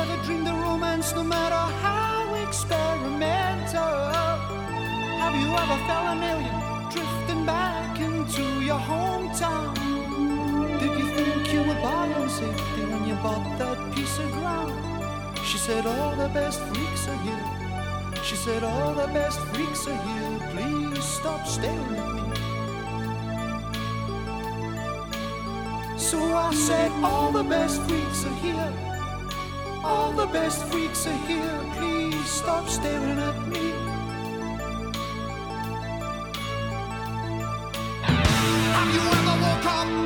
ever dreamed of romance, no matter how experimental? Have you ever felt an alien drifting back into your hometown? Did you think you were buying safety when you bought that piece of ground? She said all the best freaks are here. She said all the best freaks are here. Please stop staring at me. So I said all the best freaks are here. All the best freaks are here. Please stop staring at me. Have you ever woke up